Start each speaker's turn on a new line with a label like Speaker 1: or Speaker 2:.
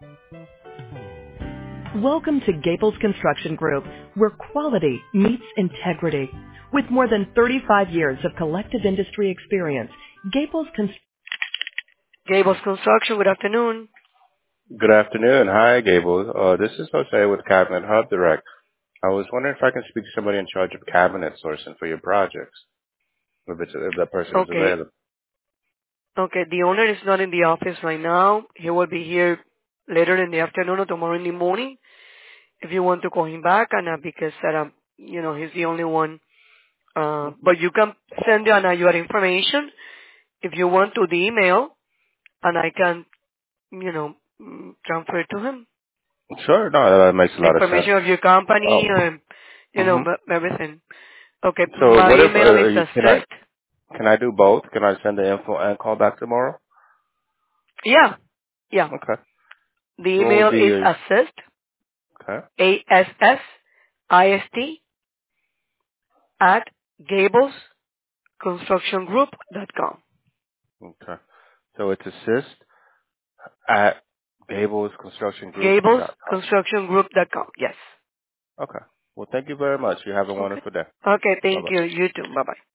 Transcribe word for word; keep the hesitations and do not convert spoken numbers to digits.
Speaker 1: Welcome to Gables Construction Group, where quality meets integrity. With more than thirty-five years of collective industry experience, Gables Construction... Gables Construction, good afternoon.
Speaker 2: Good afternoon. Hi, Gable. Uh, this is Jose with Cabinet Hub Direct. I was wondering if I can speak to somebody in charge of cabinet sourcing for your projects, if, it's, if that person is
Speaker 1: Okay.
Speaker 2: available.
Speaker 1: Okay, the owner is not in the office right now. He will be here later in the afternoon or tomorrow in the morning. If you want to call him back, and uh, because um, you know he's the only one. Uh, but you can send uh, your information if you want to the email, and I can you know mm, transfer it to him.
Speaker 2: Sure. No, that makes a lot of sense.
Speaker 1: Information of your company,
Speaker 2: Oh.
Speaker 1: um, you know
Speaker 2: hmm
Speaker 1: m- everything. Okay,
Speaker 2: So
Speaker 1: my
Speaker 2: what if,
Speaker 1: email is
Speaker 2: uh, you- can I,
Speaker 1: assist.
Speaker 2: can I do both? Can I send the info and call back tomorrow?
Speaker 1: Yeah, yeah.
Speaker 2: Okay.
Speaker 1: The
Speaker 2: So what
Speaker 1: email
Speaker 2: would be
Speaker 1: is
Speaker 2: your,
Speaker 1: assist,
Speaker 2: okay.
Speaker 1: A S S I S T at gables construction group dot com.
Speaker 2: Okay. So it's assist at gables construction group
Speaker 1: gables
Speaker 2: dot
Speaker 1: construction group dot com. Yes.
Speaker 2: com. Okay. Well, thank you very much. You have a
Speaker 1: Okay.
Speaker 2: wonderful day.
Speaker 1: Okay. Thank
Speaker 2: Bye-bye.
Speaker 1: you. You too. Bye bye.